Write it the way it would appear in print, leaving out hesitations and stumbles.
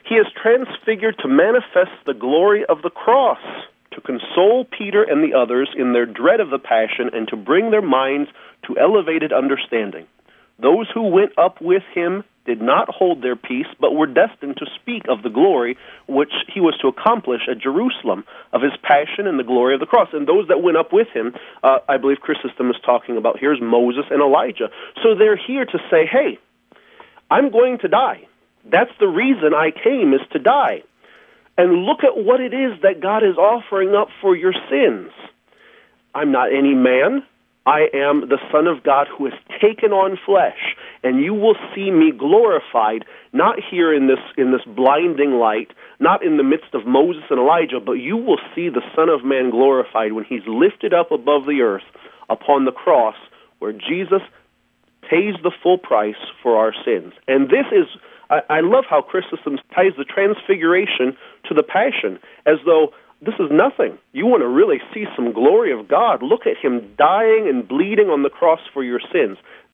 He is transfigured to manifest the glory of the cross, to console Peter and the others in their dread of the passion, and to bring their minds to elevated understanding. Those who went up with him did not hold their peace, but were destined to speak of the glory which he was to accomplish at Jerusalem, of his passion and the glory of the cross. And those that went up with him, I believe Chrysostom is talking about here, is Moses and Elijah. So they're here to say, hey, I'm going to die. That's the reason I came, is to die. And look at what it is that God is offering up for your sins. I'm not any man. I am the Son of God who has taken on flesh, and you will see me glorified, not here in this blinding light, not in the midst of Moses and Elijah, but you will see the Son of Man glorified when he's lifted up above the earth upon the cross, where Jesus pays the full price for our sins. And this is, I love how Chrysostom ties the transfiguration to the passion, as though this is nothing. You want to really see some glory of God. Look at him dying and bleeding on the cross for your sins.